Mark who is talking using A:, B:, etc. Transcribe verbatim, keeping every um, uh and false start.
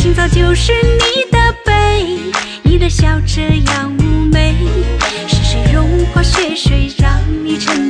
A: 情早就是你的悲，你的笑这样妩媚，是谁融化血水让你沉